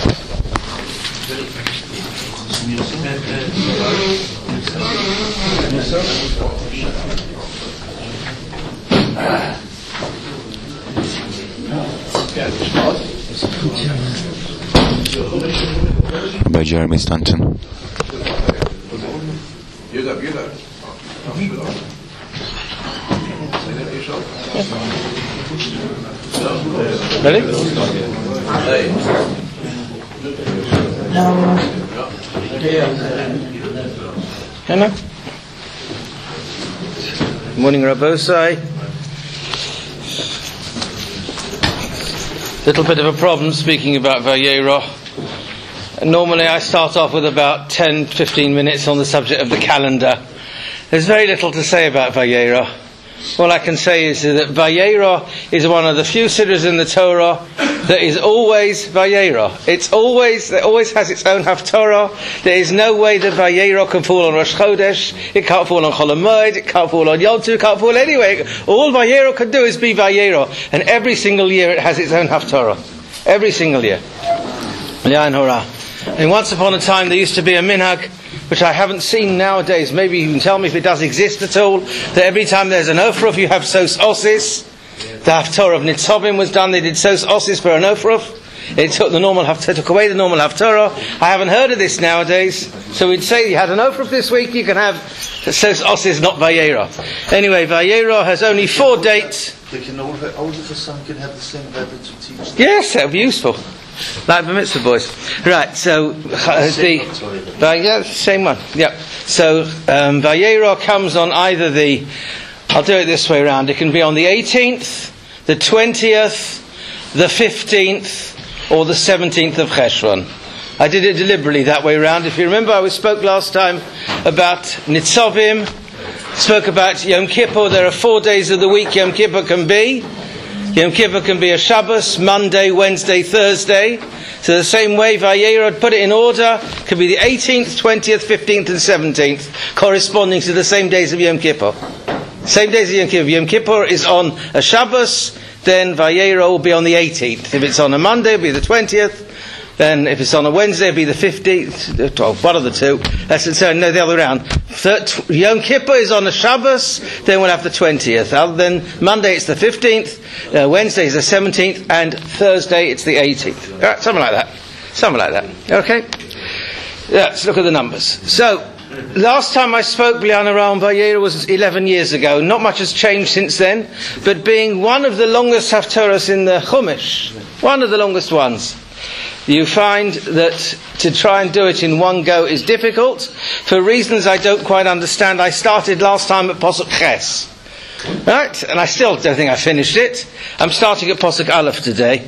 By Jeremy Stanton. Ready? Hello. Morning, Rabbosai. Little bit of a problem speaking about Vayera. Normally I start off with about 10-15 minutes on the subject of the calendar. There's very little to say about Vayera. All I can say is that Vayera is one of the few sidras in the Torah that is always Vayera. It always has its own Haftorah. There is no way that Vayera can fall on Rosh Chodesh. It can't fall on Chol HaMoed. It can't fall on Yom Tov. It can't fall anywhere. All Vayera can do is be Vayera. And every single year it has its own Haftorah. Every single year. Yain Hora. And once upon a time there used to be a minhag, which I haven't seen nowadays. Maybe you can tell me if it does exist at all. That every time there's an Ofruf, you have Sos Osis. The Haftorah of Nitzavim was done. They did Sos Osis for an Ofruf. It took away the normal Haftorah. I haven't heard of this nowadays. So we'd say you had an Ofruf this week, you can have Sos Osis, not Vayera. Anyway, Vayera has only 4 dates. All of the son can have the same Rebbe to teach them. Yes, that would be useful. Like the mitzvah boys. Right, so same one. Yeah. So Vayera comes on either I'll do it this way around. It can be on the 18th, the 20th, the 15th, or the 17th of Cheshvan. I did it deliberately that way around. If you remember, I spoke last time about Nitzavim, spoke about Yom Kippur. There are 4 days of the week Yom Kippur can be. Yom Kippur can be a Shabbos, Monday, Wednesday, Thursday. So the same way, Vayera, put it in order, could be the 18th, 20th, 15th and 17th, corresponding to the same days of Yom Kippur. Same days of Yom Kippur. Yom Kippur is on a Shabbos, then Vayera will be on the 18th. If it's on a Monday, it'll be the 20th. Then if it's on a Wednesday, it'll be the 15th. Well, one of the two. No, the other way around. Yom Kippur is on a Shabbos, then we'll have the 20th. Then Monday it's the 15th, Wednesday is the 17th, and Thursday it's the 18th. All right, something like that. Okay? Let's look at the numbers. So, last time I spoke, Bliana Ram Vayera, was 11 years ago. Not much has changed since then, but being one of the longest Haftorahs in the Chumash, one of the longest ones, you find that to try and do it in one go is difficult. For reasons I don't quite understand, I started last time at Posuk Ches. Right? And I still don't think I finished it. I'm starting at Posuk Aleph today.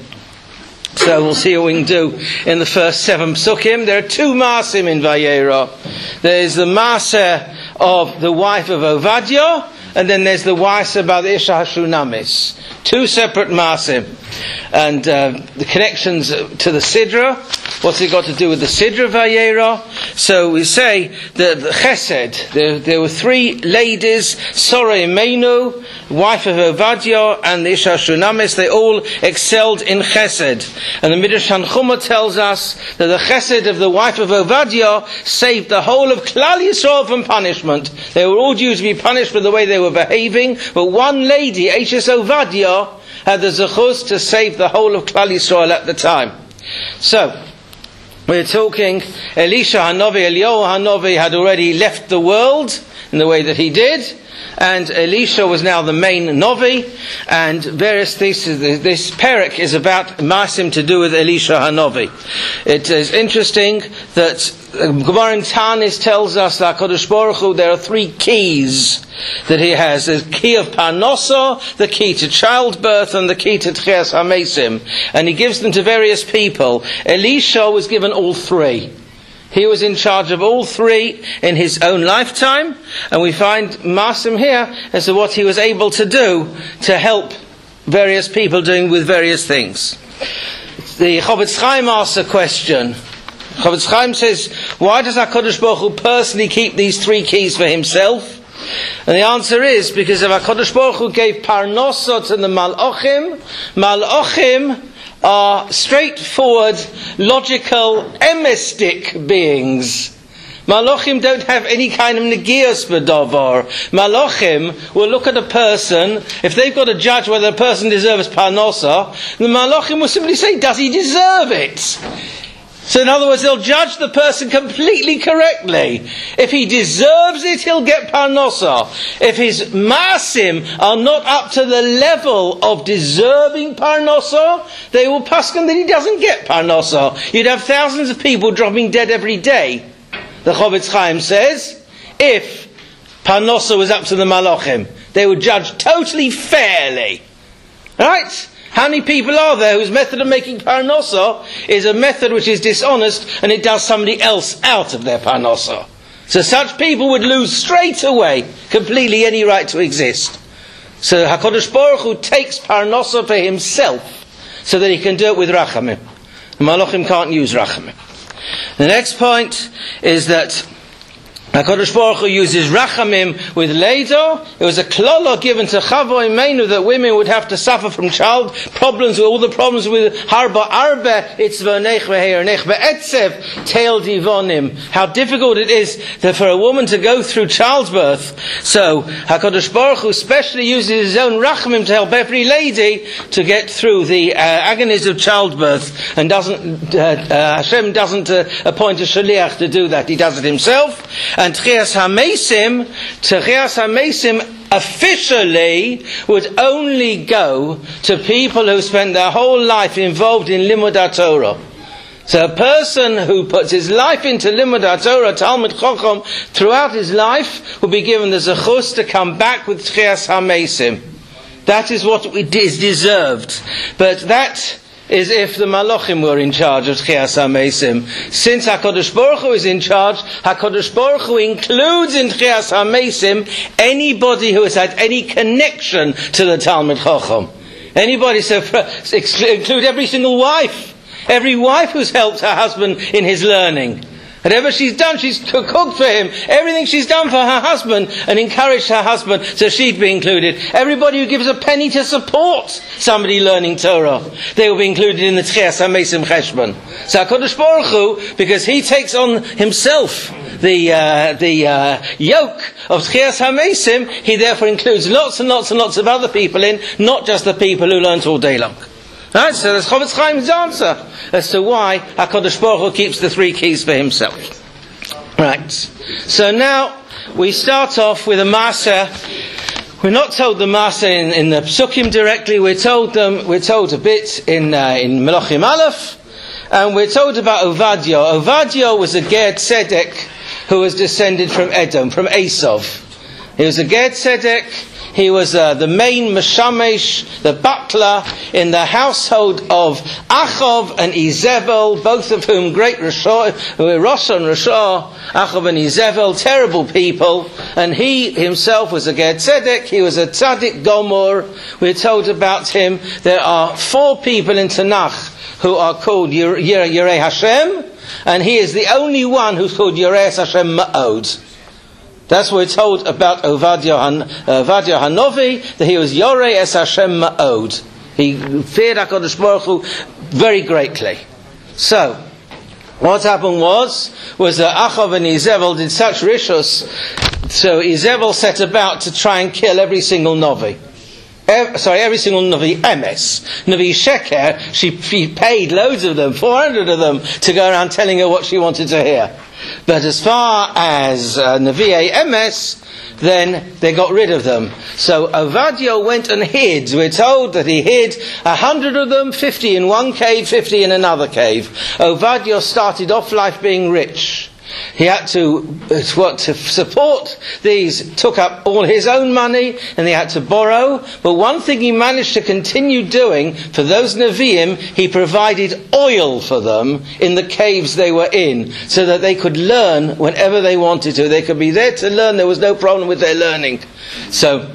So we'll see what we can do in the first 7 psukim. There are 2 maasim in Vayera. There's the maaseh of the wife of Ovadia, and then there's the maaseh about the Isha Hashunamis. 2 separate maasim. And the connections to the Sidra. What's it got to do with the Sidra Vayera? So we say that the Chesed, there were 3 ladies, Sora Imenu, wife of Ovadia, and the Isha Shunamis. They all excelled in Chesed. And the Midrash Tanchuma tells us that the Chesed of the wife of Ovadia saved the whole of Klal Yisrael from punishment. They were all due to be punished for the way they were behaving, but one lady, Ashes Ovadia, had the zechus to save the whole of Klal Yisrael at the time. So, we're talking Elisha Hanavi, Eliyahu Hanavi had already left the world in the way that he did, and Elisha was now the main Novi, and various theses. This perek is about Maasim to do with Elisha Hanavi. It is interesting that Gemara in Tanis tells us that HaKadosh Baruch Hu, there are 3 keys that he has. The key of Parnosa, the key to childbirth, and the key to Tchias HaMesim. And he gives them to various people. Elisha was given all 3. He was in charge of all 3 in his own lifetime, and we find Maasim here as to what he was able to do to help various people doing with various things. The Chofetz Chaim asks a question. Chofetz Chaim says, why does HaKadosh Baruch Hu personally keep these 3 keys for himself? And the answer is because if HaKadosh Baruch Hu gave Parnosa to the Malachim are straightforward, logical, emistic beings. Malachim don't have any kind of negios b'davar. Malachim will look at a person, if they've got to judge whether a person deserves parnosa, the Malachim will simply say, does he deserve it? So in other words, they'll judge the person completely correctly. If he deserves it, he'll get parnosa. If his maasim are not up to the level of deserving parnosa, they will paskin that he doesn't get parnosa. You'd have thousands of people dropping dead every day. The Chofetz Chaim says, if parnosa was up to the malachim, they would judge totally fairly. Right? How many people are there whose method of making parnosa is a method which is dishonest and it does somebody else out of their parnosa? So such people would lose straight away completely any right to exist. So HaKadosh Baruch Hu takes parnosa for himself so that he can do it with rachamim. The malachim can't use rachamim. The next point is that HaKadosh Baruch Hu uses rachamim with leido. It was a klala given to Chava Imeinu that women would have to suffer from child problems, with all the problems with harba arbe, itzva nech ve'her nech ve'etzev, teil divonim. How difficult it is for a woman to go through childbirth. So HaKadosh Baruch Hu specially uses his own rachamim to help every lady to get through the agonies of childbirth, and Hashem doesn't appoint a shaliach to do that. He does it himself. And Tchias HaMesim officially would only go to people who spent their whole life involved in Limud HaTorah. So a person who puts his life into Limud HaTorah, Talmud Chacham, throughout his life, will be given the zechus to come back with Tchias HaMesim. That is what is deserved. But that is if the Malachim were in charge of Tchias HaMesim. Since HaKadosh Baruch Hu is in charge, HaKadosh Baruch Hu includes in Tchias HaMesim anybody who has had any connection to the Talmud Chacham. Anybody, so include every single wife. Every wife who's helped her husband in his learning. Whatever she's done, she's cooked for him. Everything she's done for her husband and encouraged her husband, so she'd be included. Everybody who gives a penny to support somebody learning Torah, they will be included in the Tchias HaMesim Cheshbon. So HaKadosh Baruch Hu, because he takes on himself the yoke of Tchias HaMesim, he therefore includes lots and lots and lots of other people in, not just the people who learnt all day long. Right, so that's Chofetz Chaim's answer as to why HaKadosh Baruch Hu keeps the three keys for himself. Right, so now we start off with a Maaseh. We're not told the Maaseh in the Psukim directly. We're told a bit in Melachim Aleph, and we're told about Ovadia. Ovadia was a Ger Tzedek who was descended from Edom, from Esau. He was a Ger Tzedek. He was the main Meshamesh, the butler in the household of Achav and Izebel, both of whom great Rosh and Rasha, Achav and Izebel, terrible people. And he himself was a Ger Tzedek. He was a Tzaddik Gomor. We're told about him. There are 4 people in Tanakh who are called Yirei Hashem, and he is the only one who's called Yirei Hashem Ma'od. That's what we're told about Ovadia Hanovi, that he was Yorei Es Hashem Ma'od. He feared HaKadosh Baruch Hu very greatly. So, what happened was that Achav and Izebel did such rishus, so Izebel set about to try and kill every single Novi. Every single Navi Emes. Navi Sheker, she paid loads of them, 400 of them, to go around telling her what she wanted to hear. But as far as Navi'ei Emes, then they got rid of them. So Ovadia went and hid. We're told that he hid 100 of them, 50 in one cave, 50 in another cave. Ovadia started off life being rich. He had to support these, took up all his own money, and he had to borrow. But one thing he managed to continue doing for those Nevi'im, he provided oil for them in the caves they were in, so that they could learn whenever they wanted to. They could be there to learn. There was no problem with their learning. So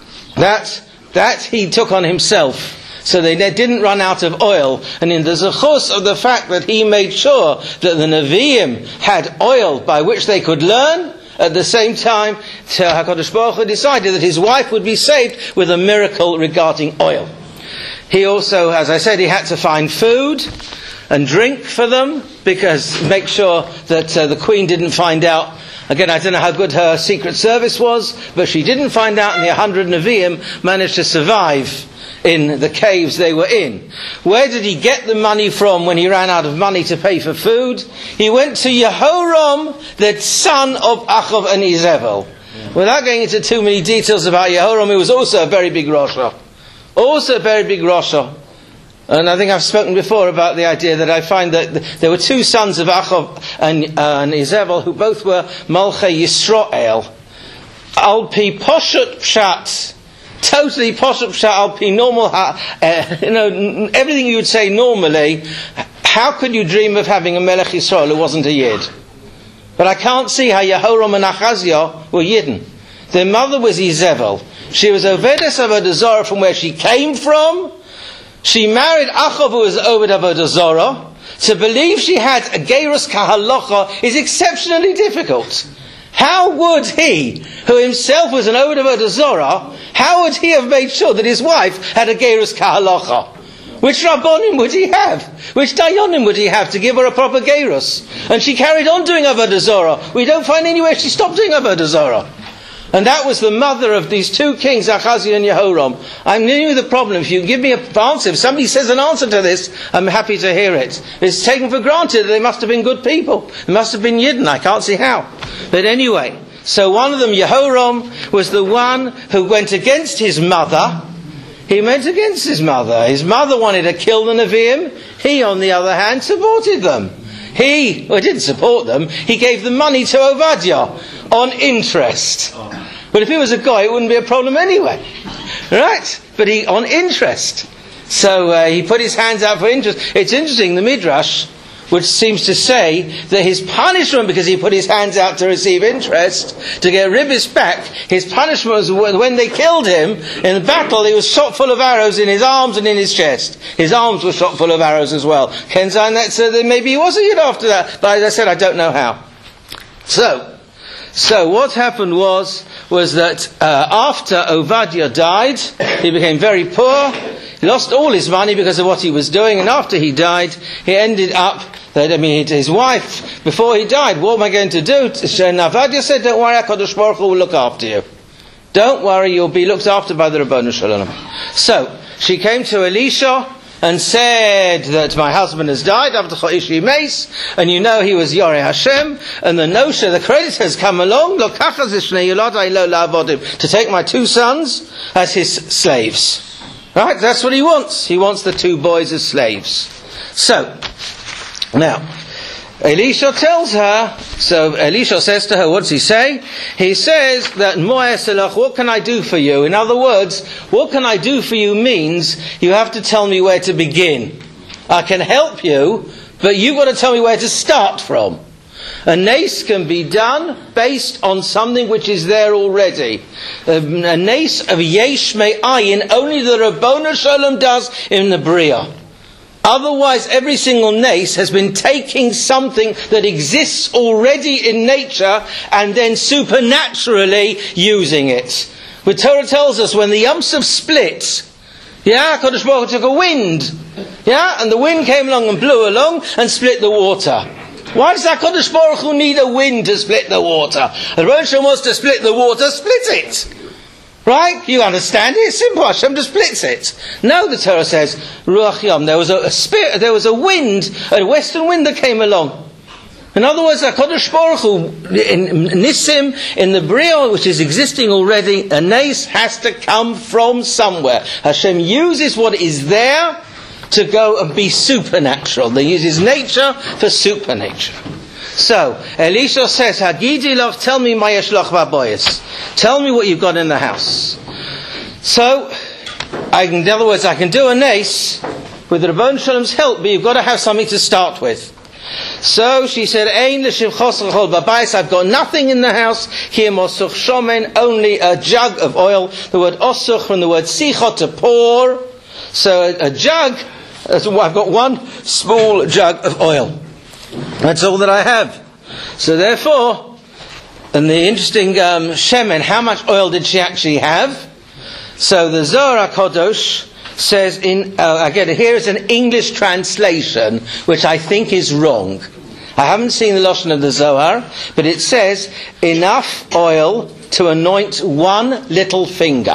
that he took on himself. So they didn't run out of oil. And in the zechus of the fact that he made sure that the Nevi'im had oil by which they could learn, at the same time, HaKadosh Baruch Hu decided that his wife would be saved with a miracle regarding oil. He also, as I said, he had to find food and drink for them, because make sure that the queen didn't find out. Again, I don't know how good her secret service was, but she didn't find out, and the 100 Nevi'im managed to survive in the caves they were in. Where did he get the money from when he ran out of money to pay for food? He went to Yehoram, the son of Achav and Izebel. Without going into too many details about Yehoram, he was also a very big Rasha. Also a very big Rasha. And I think I've spoken before about the idea that I find that there were two sons of Achav and Izebel who both were Malchei Yisrael. Al-Pi Poshut Pshat. Totally Poshut Pshat, Al-Pi normal. Everything you would say normally. How could you dream of having a Melech Yisrael who wasn't a Yid? But I can't see how Yehoram and Achaziah were Yidden. Their mother was Izebel. She was Ovedes Avodah Zarah from where she came from. She married Achav, who was Oved Avodah Zarah. To believe she had a Gerus Kahalocha is exceptionally difficult. How would he, who himself was an Oved Avodah Zarah, how would he have made sure that his wife had a Gerus Kahalocha? Which Rabbonim would he have? Which Dayanim would he have to give her a proper Gerus? And she carried on doing Avodah Zarah. We don't find anywhere she stopped doing Avodah Zarah. And that was the mother of these two kings, Achaziah and Yehoram. I'm new with the problem. If you give me an answer, if somebody says an answer to this, I'm happy to hear it. It's taken for granted that they must have been good people. They must have been Yidden. I can't see how. But anyway, so one of them, Yehoram, was the one who went against his mother. He went against his mother. His mother wanted to kill the Nevi'im. He, on the other hand, supported them. He didn't support them. He gave the money to Ovadia on interest. But if he was a guy, it wouldn't be a problem anyway. Right? But on interest. So he put his hands out for interest. It's interesting, the Midrash, which seems to say that his punishment, because he put his hands out to receive interest, to get Ribbis back, his punishment was when they killed him in the battle, he was shot full of arrows in his arms and in his chest. His arms were shot full of arrows as well. Kenzine, that said that maybe he was a Yid after that, but as I said, I don't know how. So what happened was that after Ovadia died, he became very poor. He lost all his money because of what he was doing, and after he died, he ended up his wife, before he died, what am I going to do? Ovadia said, don't worry, HaKadosh Baruch Hu will look after you. Don't worry, you'll be looked after by the Rabbanu Shalom. So, she came to Elisha and said that my husband has died, and you know he was Yoreh Hashem, and the Nosha, the creditors, come along, to take my two sons as his slaves. Right? That's what he wants. He wants the two boys as slaves. So, now, Elisha tells her, so Elisha says to her, what does he say? He says that, what can I do for you? In other words, what can I do for you means you have to tell me where to begin. I can help you, but you've got to tell me where to start from. A nace can be done based on something which is there already. A nace of yesh me'ayin, only the Rabbanu Shalom does in the Bria. Otherwise, every single nace has been taking something that exists already in nature and then supernaturally using it. The Torah tells us when the Yam Suf split, Kadosh Baruch Hu took a wind, and the wind came along and blew along and split the water. Why does HaKadosh Baruch Hu need a wind to split the water? The Rosh wants to split the water, split it. Right? You understand it? It's simple. Hashem just splits it. No, the Torah says, Ruach Yam, there was a wind, a western wind that came along. In other words, HaKadosh Baruch Hu, in Nissim, in the Bria, which is existing already, a nace has to come from somewhere. Hashem uses what is there to go and be supernatural. They uses nature for supernature. So, Elisha says, Hagidi lach, tell me my yeshlach v'aboyes. Tell me what you've got in the house. So, in other words, I can do a nace with Rabbanu Shalom's help, but you've got to have something to start with. So she said, Ein l'shivchos l'chol b'bayis, I've got nothing in the house. Here mosuch shomen, only a jug of oil. The word osuch from the word sicha, to pour. So a jug, I've got one small jug of oil. That's all that I have. So therefore, and the interesting shemen, how much oil did she actually have? So the Zohar HaKadosh says again, here is an English translation, which I think is wrong. I haven't seen the Lashon of the Zohar, but it says, enough oil to anoint one little finger.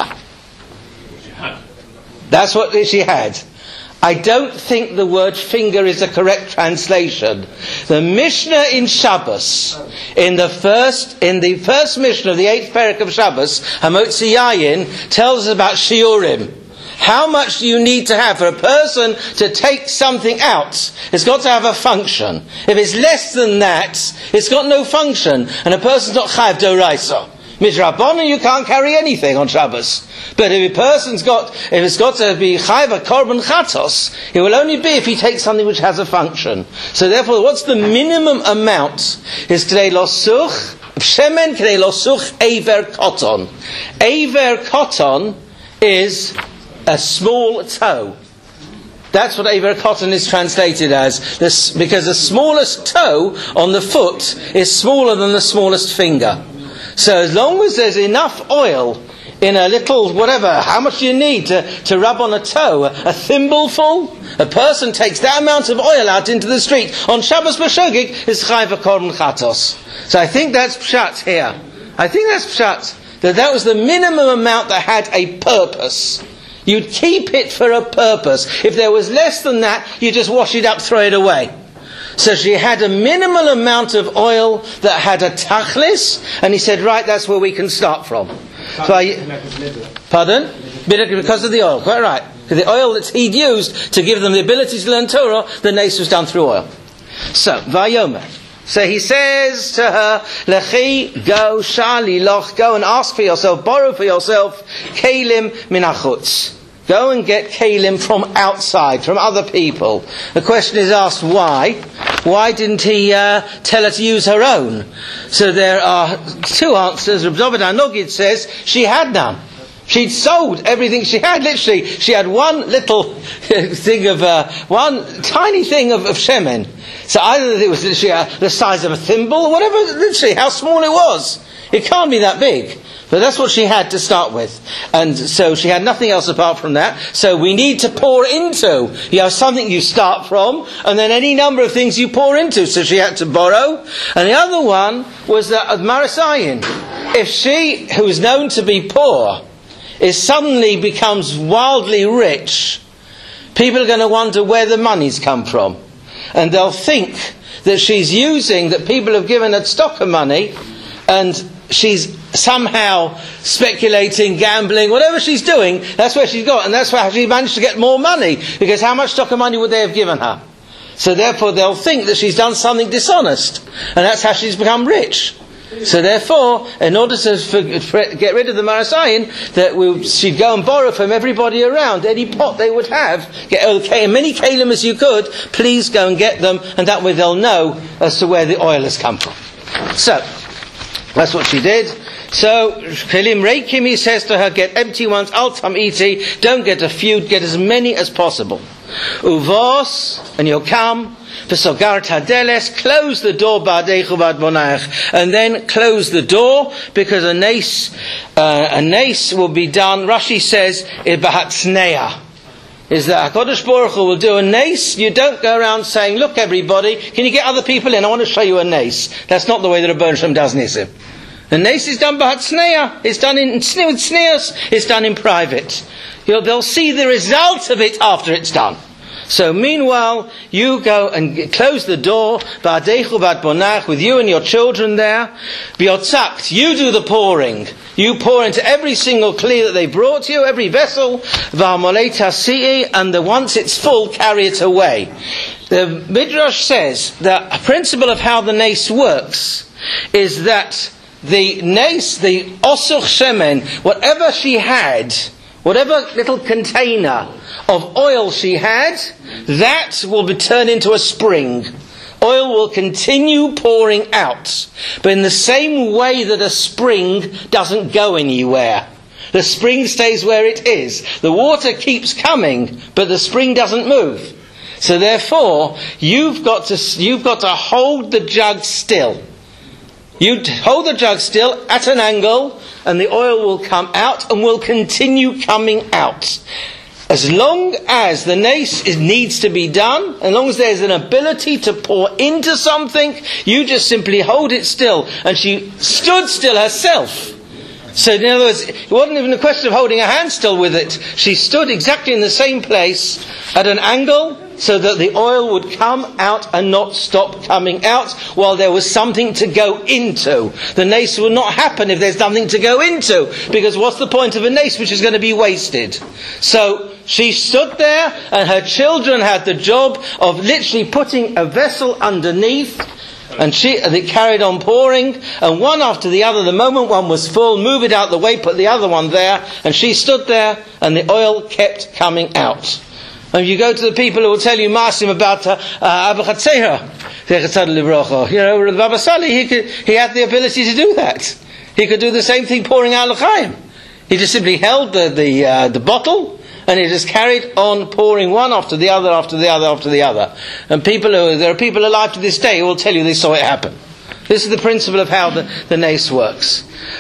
That's what she had. I don't think the word finger is a correct translation. The Mishnah in Shabbos, in the first Mishnah of the 8th Perek of Shabbos, Hamotzi Yayin, tells us about shiurim. How much do you need to have for a person to take something out? It's got to have a function. If it's less than that, it's got no function, and a person's not chayav doraisa. Midrabanan, you can't carry anything on Shabbos. But if it's got to be chayav korban chatos, it will only be if he takes something which has a function. So therefore, what's the minimum amount? Is k'dei losuch shemen k'dei losuch eiver koton. Eiver koton is a small toe. That's what Eiver Cotton is translated as. Because the smallest toe on the foot is smaller than the smallest finger. So as long as there's enough oil in a little, whatever, how much do you need to rub on a toe? A thimbleful? A person takes that amount of oil out into the street on Shabbos B'Shogig is Chayv Korban Chatos. So I think that's Pshat here. I think that's Pshat. That was the minimum amount that had a purpose. You'd keep it for a purpose. If there was less than that, you just wash it up, throw it away. So she had a minimal amount of oil that had a tachlis, and he said, right, that's where we can start from. Pardon? Because of the oil, quite right. Because the oil that he'd used to give them the ability to learn Torah, the nace was done through oil. So, Vayomer. So he says to her, Lechi, go, shali, loch, go and ask for yourself, borrow for yourself, kelim minachutz. Go and get kelim from outside, from other people. The question is asked, why? Why didn't he tell her to use her own? So there are two answers. Reb David HaNogid says she had none. She'd sold everything she had, literally. She had one little thing of, one tiny thing of shemen. So either it was literally the size of a thimble, or whatever, literally, how small it was. It can't be that big. But that's what she had to start with. And so she had nothing else apart from that. So we need to pour into. You have something you start from, and then any number of things you pour into. So she had to borrow. And the other one was that of Marasayin. If she, who is known to be poor, suddenly becomes wildly rich, people are going to wonder where the money's come from. And they'll think that she's using, that people have given her stock of money, and she's somehow speculating, gambling, whatever she's doing, that's where she's got. And that's how she managed to get more money. Because how much stock of money would they have given her? So therefore they'll think that she's done something dishonest. And that's how she's become rich. So therefore, in order to get rid of the Marasayin, that she'd go and borrow from everybody around, any pot they would have, get as many kalim as you could, please go and get them, and that way they'll know as to where the oil has come from. So, that's what she did. So, Kelim Reikim, he says to her, get empty ones, al tam'iti, don't get a few, get as many as possible. Uvos, and you'll come, v'sogar tadeles, close the door, ba'adeichu ba'ad bonach, and then close the door, because a nace will be done, Rashi says, b'hatzneah. Is that HaKadosh Baruch Hu will do a nace. You don't go around saying, look everybody, can you get other people in? I want to show you a nace. That's not the way that Rebbeinu Shem does nisim. The nace is done by Hatzneah. It's done with tznius. It's done in private. They'll see the result of it after it's done. So meanwhile, you go and close the door, ba'adeichu ba'ad bonach, with you and your children there. B'yotzakt, you do the pouring. You pour into every single kli that they brought you, every vessel. V'amolei tasi'i, and once it's full, carry it away. The Midrash says that a principle of how the nace works is that the nace, the osuch shemen, whatever she had, whatever little container of oil she had, that will be turned into a spring. Oil will continue pouring out. But in the same way that a spring doesn't go anywhere. The spring stays where it is. The water keeps coming, but the spring doesn't move. So therefore, you've got to hold the jug still. You hold the jug still at an angle, and the oil will come out and will continue coming out. As long as the nace needs to be done, as long as there's an ability to pour into something, you just simply hold it still. And she stood still herself. So in other words, it wasn't even a question of holding her hand still with it. She stood exactly in the same place at an angle so that the oil would come out and not stop coming out while there was something to go into. The nace will not happen if there's nothing to go into, because what's the point of a nace which is going to be wasted? So she stood there, and her children had the job of literally putting a vessel underneath, and they carried on pouring, and one after the other, the moment one was full, move it out the way, put the other one there, and she stood there, and the oil kept coming out. And you go to the people who will tell you masim about Abba Chatzeira, you know, the Baba Sali, he had the ability to do that. He could do the same thing pouring out l'chaim. He just simply held the bottle, and he just carried on pouring one after the other, after the other, after the other. And there are people alive to this day who will tell you they saw it happen. This is the principle of how the nace works.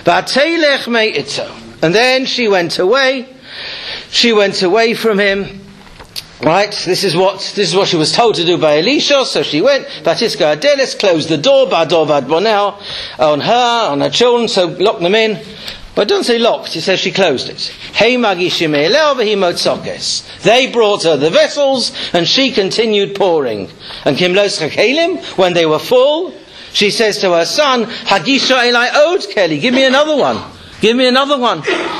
And then she went away. She went away from him. Right, this is what she was told to do by Elisha. So she went. Vatiska Adelis closed the door. Bador Vadbonel on her children. So locked them in. But don't say locked. He says she closed it. Hey magishim elel v'himotzokes. They brought her the vessels, and she continued pouring. And kimlos chakelim, when they were full, she says to her son, Hagisha elai od keli. Give me another one. Give me another one.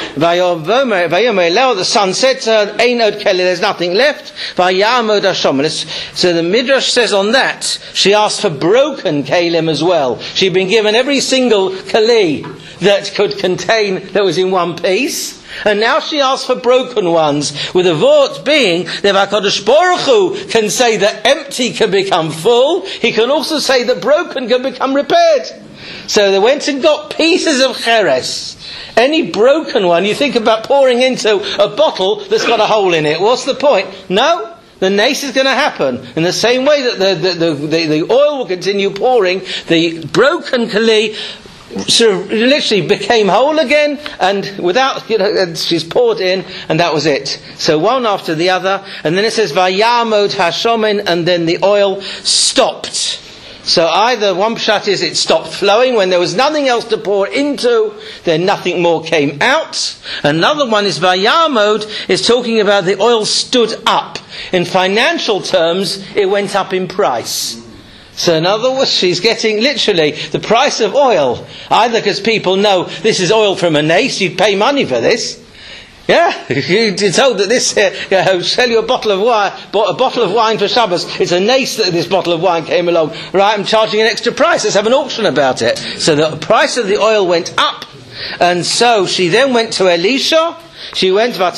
The son said to her, Ein od keli, there's nothing left. So the Midrash says on that, she asked for broken kelim as well. She'd been given every single keli that could contain, that was in one piece. And now she asked for broken ones, with a vort being that HaKadosh Baruch Hu can say that empty can become full. He can also say that broken can become repaired. So they went and got pieces of cheres. Any broken one, you think about pouring into a bottle that's got a hole in it. What's the point? No, the nace is going to happen. In the same way that the oil will continue pouring, the broken keli sort of literally became whole again, and without, she's poured in, and that was it. So one after the other, and then it says Vayamod Hashomen, and then the oil stopped. So either one pshat is it stopped flowing when there was nothing else to pour into, then nothing more came out. Another one is Vayamod, is talking about the oil stood up. In financial terms, it went up in price. So in other words, she's getting literally the price of oil, either because people know this is oil from a nace, you'd pay money for this. Yeah, you're told that this sell you a bottle of wine for Shabbos. It's a nace that this bottle of wine came along. Right, I'm charging an extra price. Let's have an auction about it. So the price of the oil went up, and so she then went to Elisha. She went to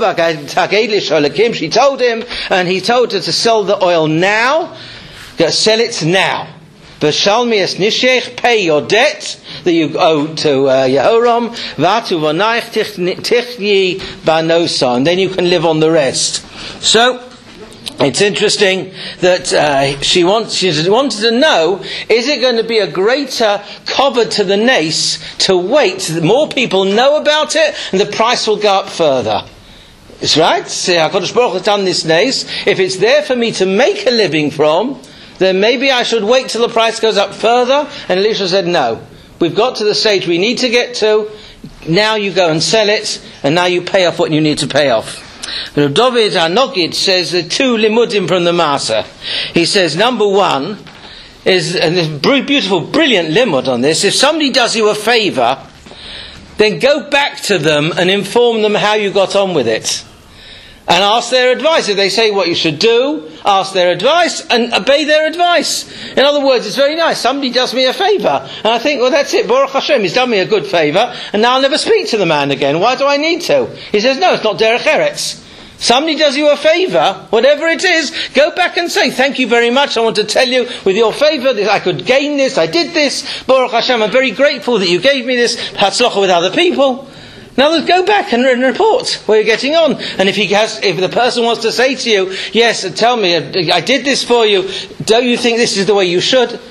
she told him, and he told her to sell the oil now. Sell it now. V'shalmias nishech, pay your debt that you owe to Yehoram. V'atu v'naich tichyi banosa, and then you can live on the rest. So it's interesting that she wanted to know: is it going to be a greater cover to the nace to wait? More people know about it, and the price will go up further. It's right. See, HaKadosh Baruch Hu has done this nace. If it's there for me to make a living from, then maybe I should wait till the price goes up further. And Elisha said, no. We've got to the stage we need to get to. Now you go and sell it, and now you pay off what you need to pay off. But David HaNogid says the two limudim from the Masa. He says, number one is, and this beautiful, brilliant limud on this, if somebody does you a favour, then go back to them and inform them how you got on with it. And ask their advice. If they say what you should do, ask their advice and obey their advice. In other words, it's very nice. Somebody does me a favour. And I think, well, that's it. Baruch Hashem, he's done me a good favour. And now I'll never speak to the man again. Why do I need to? He says, no, it's not derech eretz. Somebody does you a favour, whatever it is, go back and say, thank you very much. I want to tell you, with your favour, I could gain this, I did this. Baruch Hashem, I'm very grateful that you gave me this. Hatzlacha with other people. Now let's go back and report where you're getting on. And if the person wants to say to you, yes, tell me, I did this for you, don't you think this is the way you should?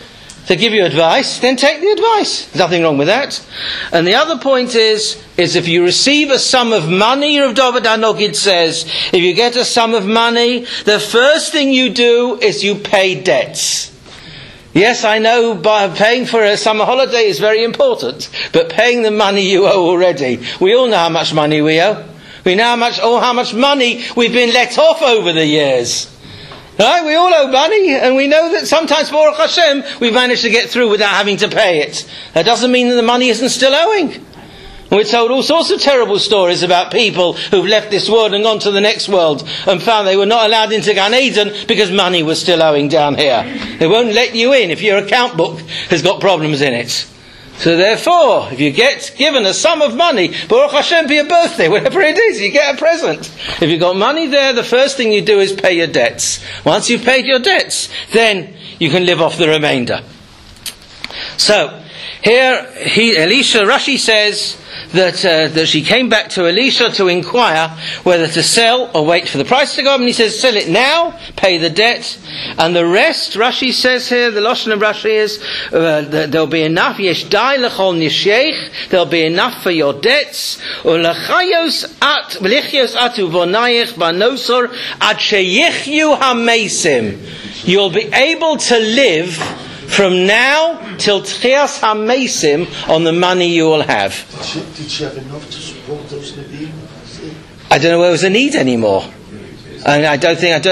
to give you advice, then take the advice. There's nothing wrong with that. And the other point is if you receive a sum of money, Rav David HaNogid says, if you get a sum of money, the first thing you do is you pay debts. Yes, I know paying for a summer holiday is very important, but paying the money you owe already. We all know how much money we owe. We know how much money we've been let off over the years. Right? We all owe money, and we know that sometimes, Baruch Hashem, we've managed to get through without having to pay it. That doesn't mean that the money isn't still owing. We're told all sorts of terrible stories about people who've left this world and gone to the next world and found they were not allowed into Gan Eden because money was still owing down here. They won't let you in if your account book has got problems in it. So therefore, if you get given a sum of money, Baruch Hashem, for your birthday, whatever it is, you get a present. If you've got money there, the first thing you do is pay your debts. Once you've paid your debts, then you can live off the remainder. So, here, Elisha, Rashi says that she came back to Elisha to inquire whether to sell or wait for the price to go up. And he says, sell it now, pay the debt. And the rest, Rashi says here, the Lashon of Rashi is, there'll be enough. Yesh dai lechol nisheich. There'll be enough for your debts. Ulechayos atu vonayich banosor ad sheyichyu hamesim. You'll be able to live from now till Tchias HaMesim on the money you will have. Did she have enough to support those Nevi'im? I don't know where there was a need anymore. And I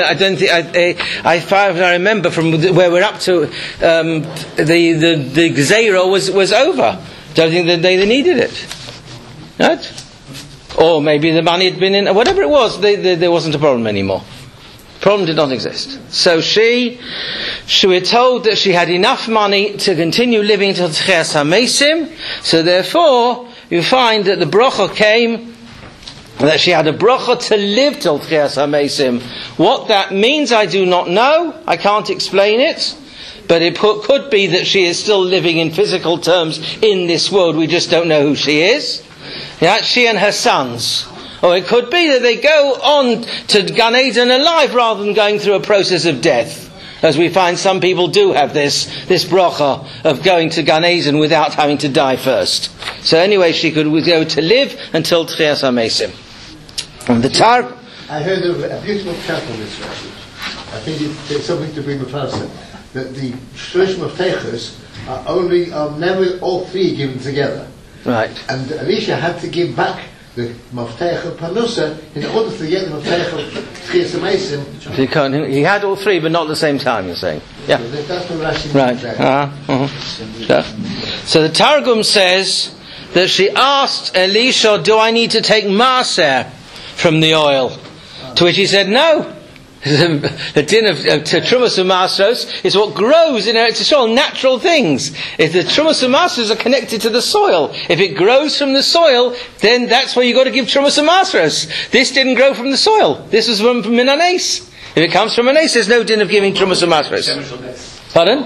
remember from where we're up to, the Gzeira was over. Don't think that they needed it. Right? Or maybe the money had been in, whatever it was, there wasn't a problem anymore. Problem did not exist. So she were told that she had enough money to continue living until Tchias HaMesim. So therefore, you find that the bracha came, that she had a bracha to live till Tchias HaMesim. What that means, I do not know. I can't explain it. But it could be that she is still living in physical terms in this world. We just don't know who she is. Yeah, she and her sons. Or it could be that they go on to Gan Eden alive rather than going through a process of death. As we find some people do have this bracha of going to Gan Eden without having to die first. So anyway, she could go to live until Tchias HaMesim. And the Tar... I heard of a beautiful chapter on this passage. I think it's something to bring the person. That the Shlosh Maftechos are never all three given together. Right. And Elisha had to give back the Maftech of Panusa in order to get the Maftech of Tchias HaMesim. He had all three, but not at the same time, you're saying? Yeah. So that's what Rashi Right. So the Targum says that she asked Elisha, do I need to take Maaser from the oil? To which he said, no. The din of Trumas U'Masros is what grows in Eretz Yisrael, natural things. If the Trumas U'Masros are connected to the soil, if it grows from the soil, then that's where you've got to give Trumas U'Masros. This didn't grow from the soil. This was from Minanes. If it comes from Minanes, there's no din of giving Trumas U'Masros. Pardon?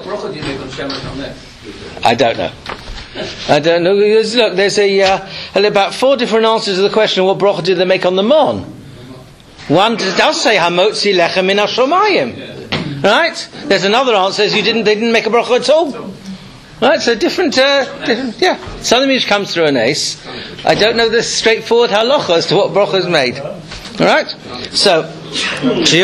I don't know. Look, there's about 4 different answers to the question of what bracha did they make on the Mon. One does say Hamotzi Lechem Min HaShomayim, right? There's another answer says they didn't make a bracha at all, right? So different, yeah. Something which comes through an ace. I don't know the straightforward halacha as to what bracha is made. All right. So she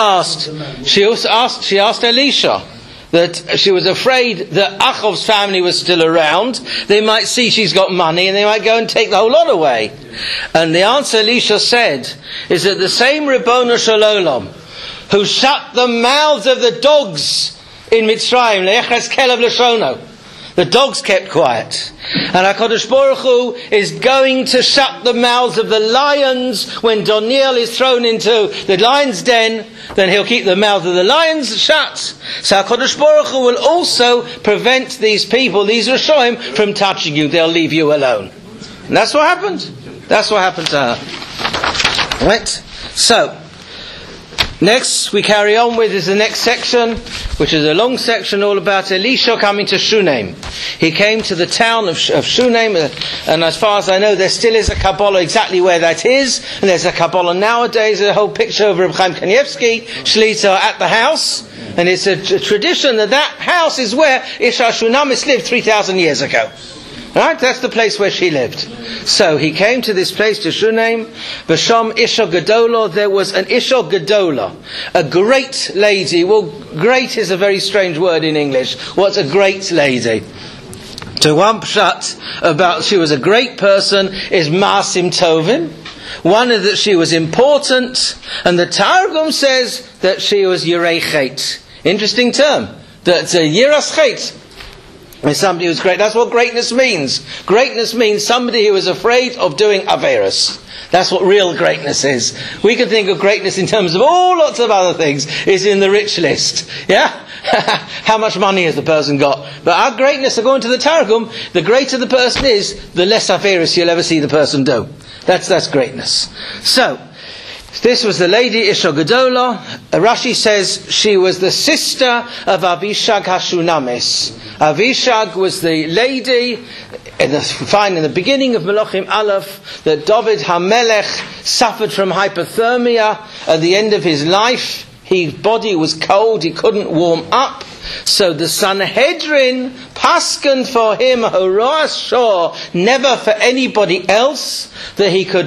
asked Elisha that she was afraid that Achav's family was still around. They might see she's got money and they might go and take the whole lot away. And the answer Elisha said is that the same Ribono Shel Olam who shut the mouths of the dogs in Mitzrayim, Le'echaz Kelev L'shono, the dogs kept quiet. And HaKadosh Baruch Hu is going to shut the mouths of the lions when Daniel is thrown into the lion's den. Then he'll keep the mouth of the lions shut. So HaKadosh Baruch Hu will also prevent these people, these Rishoim, from touching you. They'll leave you alone. And that's what happened. That's what happened to her. Right? So, Next, we carry on with is the next section, which is a long section all about Elisha coming to Shunem. He came to the town of Shunem, and as far as I know, there still is a Kabbalah exactly where that is, and there's a Kabbalah nowadays, a whole picture of Reb Chaim Kanievsky, Shlita at the house, and it's a tradition that house is where Isha Shunamis lived 3,000 years ago. Right? That's the place where she lived. So he came to this place, to Shunem. B'sham Isha Gedola, there was an Isha Gedola, a great lady. Well, great is a very strange word in English. What's a great lady? To one pshat about she was a great person is Masim Tovim. One is that she was important, and the Targum says that she was Yirei Chet. Interesting term. That Yiras Chet. Somebody who's great. That's what greatness means. Greatness means somebody who is afraid of doing Averis. That's what real greatness is. We can think of greatness in terms of all lots of other things. Is in the rich list. Yeah? How much money has the person got? But our greatness, according to the Targum, the greater the person is, the less Averis you'll ever see the person do. That's greatness. So, this was the lady Isha Gedola. Rashi says she was the sister of Avishag Hashunamis. Avishag was the lady, in the beginning of Melachim Aleph, that David HaMelech suffered from hypothermia at the end of his life. His body was cold, he couldn't warm up. So the Sanhedrin paskened for him, Horoah Shor, never for anybody else, that he could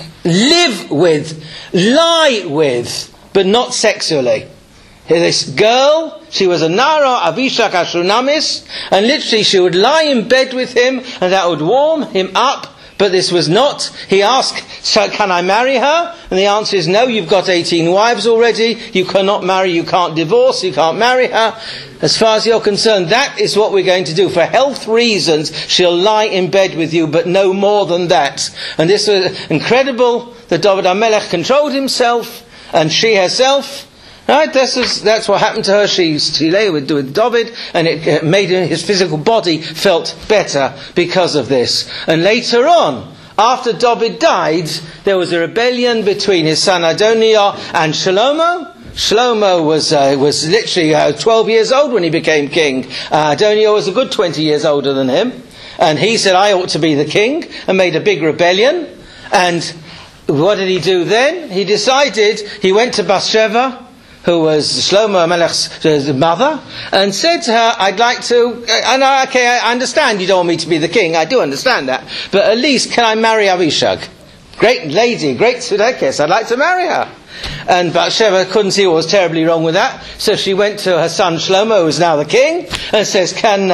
live with, lie with, but not sexually. This girl, she was a Nara, Avishag Hashunamis, and literally she would lie in bed with him, and that would warm him up. But this was not. He asked, so can I marry her? And the answer is no, you've got 18 wives already. You cannot marry, you can't divorce, you can't marry her. As far as you're concerned, that is what we're going to do. For health reasons, she'll lie in bed with you, but no more than that. And this was incredible that David HaMelech controlled himself, and she herself. Right, that's what happened to her. She lay with David, and it made his physical body felt better because of this. And later on, after David died, there was a rebellion between his son Adoniah and Shlomo. Shlomo was literally 12 years old when he became king. Adoniah was a good 20 years older than him, and he said, "I ought to be the king," and made a big rebellion. And what did he do then? He decided, he went to Bathsheba, who was Shlomo HaMelech's mother, and said to her, I'd like to, I understand you don't want me to be the king, I do understand that, but at least can I marry Avishag? Great lady, great tzedekes, I'd like to marry her. And Bathsheba couldn't see what was terribly wrong with that, so she went to her son Shlomo, who is now the king, and says, can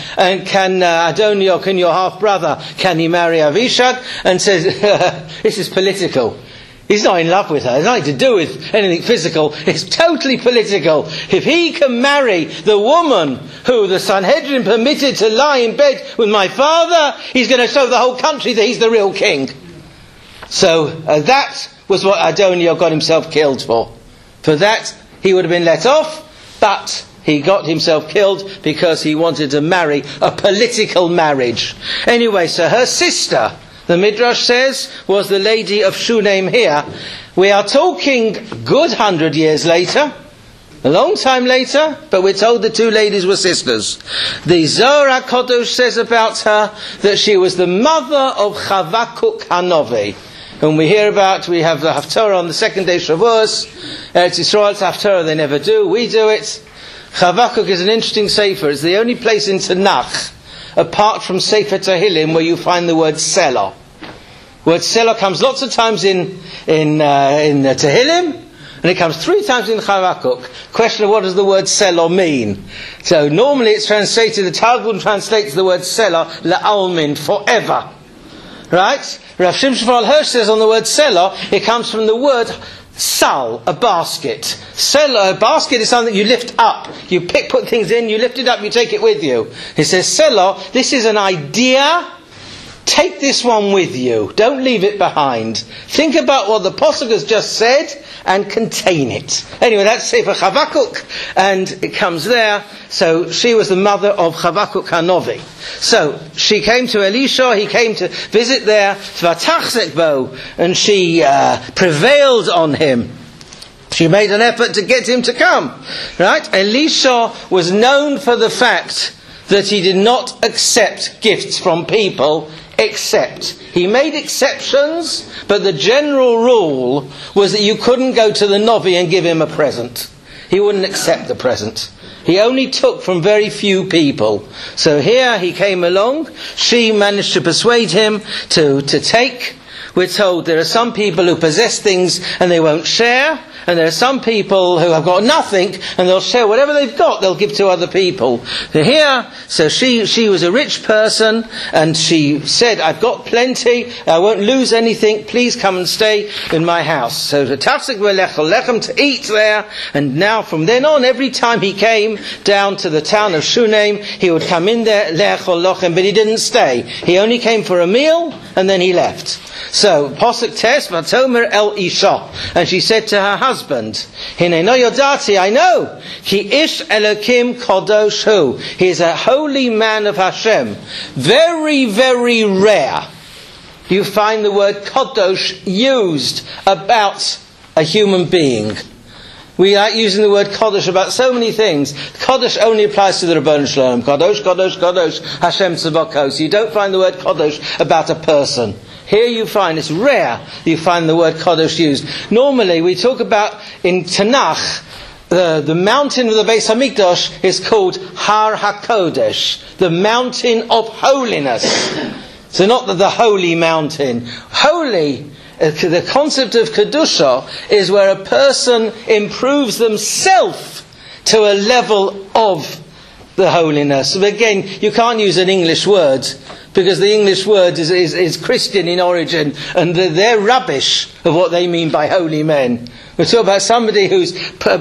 Adoniah, can your half-brother, can he marry Avishag? And says, this is political. He's not in love with her. It's nothing to do with anything physical. It's totally political. If he can marry the woman who the Sanhedrin permitted to lie in bed with my father, he's going to show the whole country that he's the real king. So that was what Adoniah got himself killed for. For that, he would have been let off, but he got himself killed because he wanted to marry a political marriage. Anyway, so her sister, the Midrash says, was the lady of Shunem here. We are talking good 100 years later, a long time later, but we're told the two ladies were sisters. The Zohar HaKadosh says about her that she was the mother of Chavakuk Hanovi, whom we hear about. We have the Haftarah on the second day Shavuos. Eretz Yisrael's Haftarah, they never do, we do it. Chavakuk is an interesting sefer. It's the only place in Tanakh, apart from Sefer Tehillim, where you find the word Selah. Word Selah comes lots of times in Tehillim, and it comes 3 times in Chavakuk. Question of what does the word Selah mean? So normally it's translated, the Talmud translates the word Selah, La'almin, forever. Right? Rav Shimshon Hirsch says on the word Selah, it comes from the word Sal, a basket. Selah, a basket is something you lift up. You put things in, you lift it up, you take it with you. He says, Selah, this is an idea. Take this one with you. Don't leave it behind. Think about what the Pasuk has just said and contain it. Anyway, that's Sefer Chavakuk, and it comes there. So she was the mother of Chavakuk Hanovi. So she came to Elisha, he came to visit there, and she prevailed on him. She made an effort to get him to come. Right? Elisha was known for the fact that he did not accept gifts from people, except. He made exceptions, but the general rule was that you couldn't go to the Novi and give him a present. He wouldn't accept the present. He only took from very few people. So here he came along. She managed to persuade him to take. We're told there are some people who possess things and they won't share. And there are some people who have got nothing and they'll share whatever they've got, they'll give to other people. So she was a rich person and she said, I've got plenty, I won't lose anything, please come and stay in my house. So to tafsik v'lechol lechem, to eat there, and now from then on, every time he came down to the town of Shunem, he would come in there, lechol lochem, but he didn't stay. He only came for a meal and then he left. So, Posuk Tes, Vatomer El Isha, and she said to her husband, Hine no yodati, I know, Ki ish Elokim Kodosh hu, he is a holy man of Hashem. Very, very rare you find the word Kodosh used about a human being. We like using the word Kodesh about so many things. Kodesh only applies to the Rebbeinu Shalom. Kodesh, Kodesh, Kodesh, Hashem Tzavakos. You don't find the word Kodesh about a person. Here you find, it's rare you find the word Kodesh used. Normally we talk about, in Tanakh, the mountain of the Beis Hamikdash is called Har HaKodesh, the mountain of holiness. So not the holy mountain. Holy, the concept of Kedusha is where a person improves themselves to a level of the holiness. But again, you can't use an English word, because the English word is Christian in origin, and they're rubbish of what they mean by holy men. We're talking about somebody who's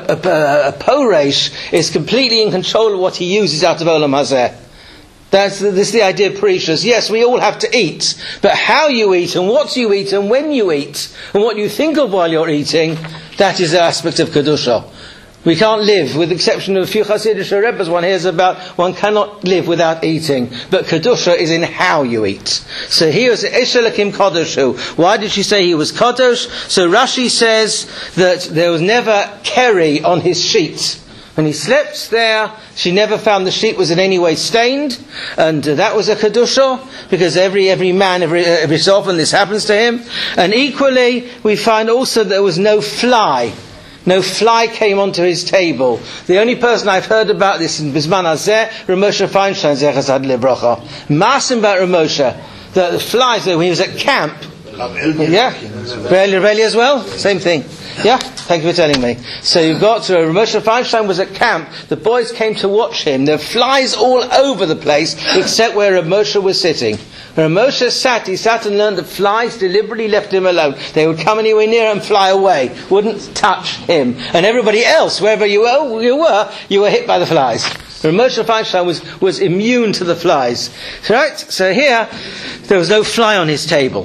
a poresh, is completely in control of what he uses out of Olam Hazeh. This is the idea of Parishas. Yes, we all have to eat, but how you eat and what you eat and when you eat and what you think of while you're eating, that is the aspect of Kedusha. We can't live, with the exception of a few Hasidic Rebbes one hears about, one cannot live without eating. But Kedusha is in how you eat. So he was Ish Elokim Kodoshu. Why did she say he was Kodosh? So Rashi says that there was never keri on his sheet. When he slept there, she never found the sheet was in any way stained, and that was a kedusha, because every man, every so often this happens to him. And equally, we find also there was no fly. No fly came onto his table. The only person I've heard about this in Bizman Hazeh, Ramosha Feinstein, Zechazad Lebrocha. Masim about Ramosha. The flies, when he was at camp. Yeah? Rebelli as well? Same thing. Yeah? Thank you for telling me. So you've got to, Ramosha Feinstein was at camp. The boys came to watch him. There were flies all over the place, except where Ramosha was sitting. When Moshe sat, he sat and learned that flies deliberately left him alone. They would come anywhere near and fly away. Wouldn't touch him. And everybody else, wherever you were hit by the flies. When Moshe Feinstein was immune to the flies. Right? So here, there was no fly on his table.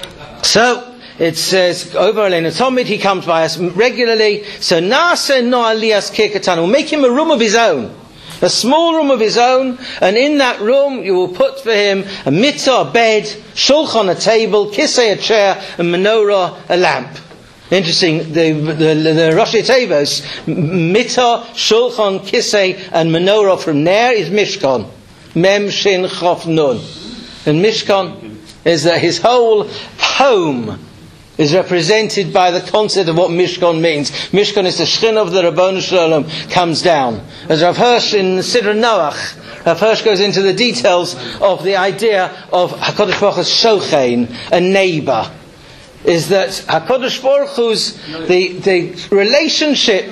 So, it says, over Elena Tomid, he comes by us regularly. So, Nase no Alias Kirkatan, will make him a room of his own. A small room of his own, and in that room you will put for him a mitzvah, a bed, shulchan, a table, kisei, a chair, and menorah, a lamp. Interesting, the Rosh Tevos, mitzvah, shulchan, kisei, and menorah from Ner is Mishkan. Mem, Shin, Chof, Nun. And Mishkan is that his whole home is represented by the concept of what Mishkan means. Mishkan is the Shechinah of the Rebbeinu Shalom comes down. As Rav Hirsch in Siddur Noach, Rav Hirsch goes into the details of the idea of HaKadosh Baruch Hu's shochein, a neighbour. Is that HaKadosh Baruch Hu's the relationship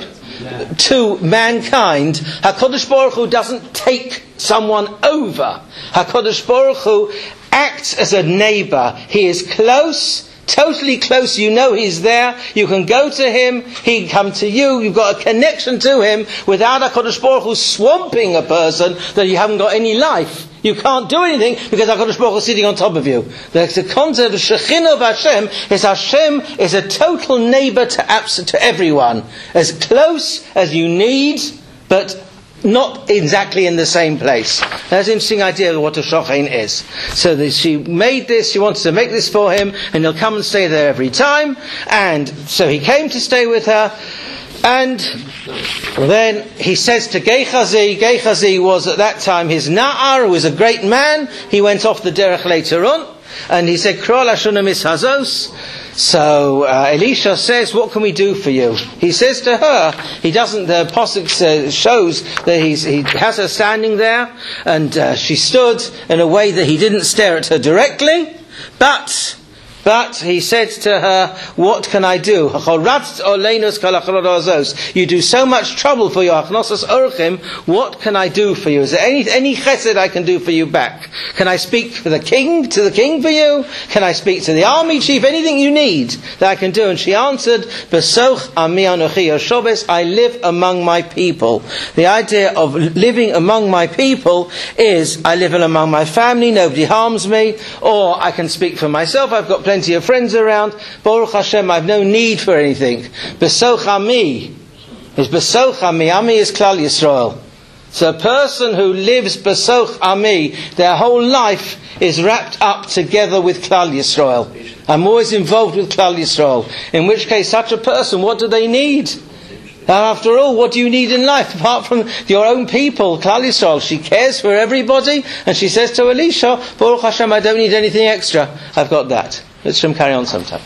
to mankind, HaKadosh Baruch Hu doesn't take someone over. HaKadosh Baruch Hu acts as a neighbour. He is close, totally close. You know he's there. You can go to him. He can come to you. You've got a connection to him without HaKadosh Baruch Hu swamping a person that you haven't got any life. You can't do anything because HaKadosh Baruch Hu is sitting on top of you. The concept of Shekhinah of Hashem is a total neighbour to everyone. As close as you need, but not exactly in the same place. That's an interesting idea of what a shochein is. So she made this, she wanted to make this for him, and he'll come and stay there every time. And so he came to stay with her. And then he says to Gehazi was at that time his Na'ar, who was a great man. He went off the derech later on, and he said, Kro lashunamis hazos. So Elisha says, what can we do for you? He says to her, the Pasuk shows that he has her standing there, and she stood in a way that he didn't stare at her directly, but he said to her, what can I do? You do so much trouble for your achnosas orchim, what can I do for you? Is there any chesed I can do for you back? Can I speak to the king for you? Can I speak to the army chief? Anything you need that I can do? And she answered, Besoch ami anochi yoshoves, I live among my people. The idea of living among my people is, I live among my family, nobody harms me, or I can speak for myself, I've got plenty of friends around, Baruch Hashem, I've no need for anything. Besoch ami is Besoch ami. Ami is Klal Yisrael. So a person who lives Besoch ami, their whole life is wrapped up together with Klal Yisrael. I'm always involved with Klal Yisrael. In which case, such a person, what do they need? After all, what do you need in life apart from your own people, Klal Yisrael? She cares for everybody, and she says to Elisha, Baruch Hashem, I don't need anything extra. I've got that. Let's carry on sometime.